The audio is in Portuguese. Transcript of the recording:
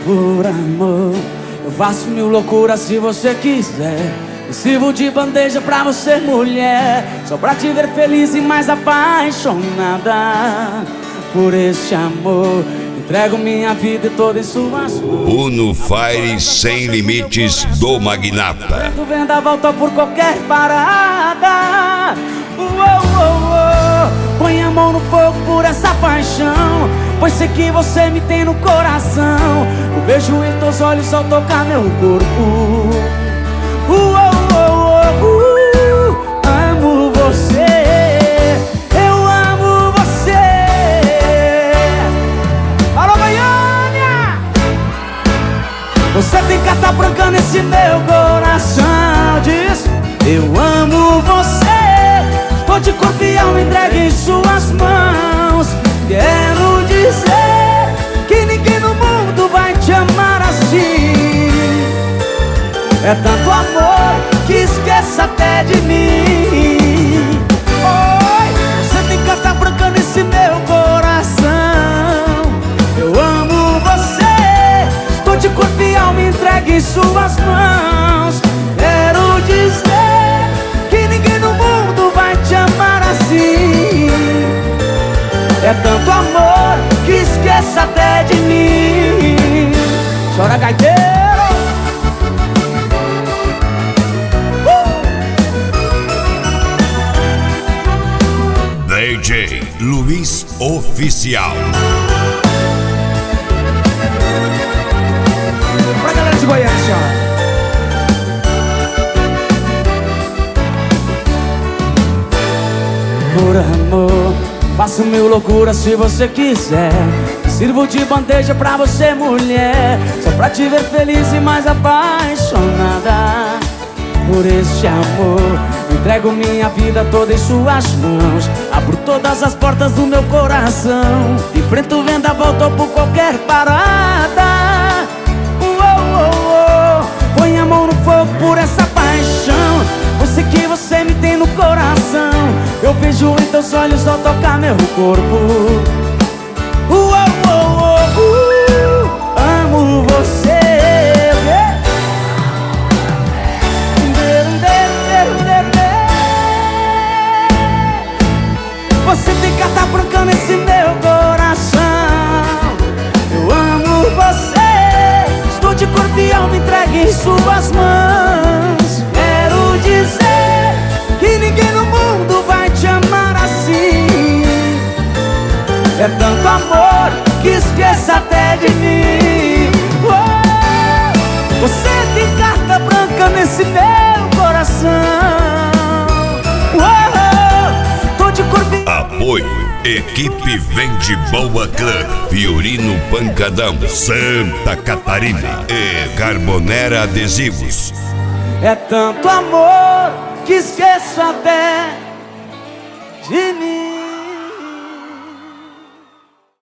Por amor, eu faço mil loucuras se você quiser. Me sirvo de bandeja pra você, mulher, só pra te ver feliz e mais apaixonada. Por este amor, entrego minha vida toda em suas mãos. Uno Fire Sem Limites do Magnata. O vendaval volta por qualquer parada. Põe a mão no fogo por essa paixão, pois sei que você me tem no coração. Eu vejo em teus olhos ao tocar meu corpo. Amo você, eu amo você. Alô, Goiânia! Você tem carta branca nesse meu coração. Diz, eu amo você. Estou de corpo e alma entregue em suas mãos. Quero dizer que ninguém no mundo vai te amar assim. É tanto amor que esqueça até de mim. Oi, você tem carta branca nesse meu coração. Eu amo você. Estou de corpo e alma entregue em suas mãos. Quero dizer que ninguém no mundo vai te amar assim. É tanto amor que esqueça até de mim. Chora, gaiteiro! DJ Luiz Oficial. Pra galera de Goiânia, senhora. Por amor, faço mil loucuras se você quiser. Sirvo de bandeja pra você, mulher, só pra te ver feliz e mais apaixonada. Por este amor, entrego minha vida toda em suas mãos. Abro todas as portas do meu coração. Enfrento o vendaval, volto por qualquer parada. Põe a mão no fogo por essa paixão, você que você me tem no coração. Eu vejo em teus olhos ao tocar meu corpo. Amo você. Você tem carta branca nesse meu coração. Eu amo você. Estou de corpo e alma entregue em suas mãos. Quero dizer que ninguém no mundo vai te amar assim. É tanto amor que esqueça até de mim. Você tem carta branca nesse meu coração. Tô de corpo e... Apoio Equipe Vende Boa Clã, Fiorino Pancadão, Santa Catarina e Carbonera Adesivos. É tanto amor que esqueço até de mim.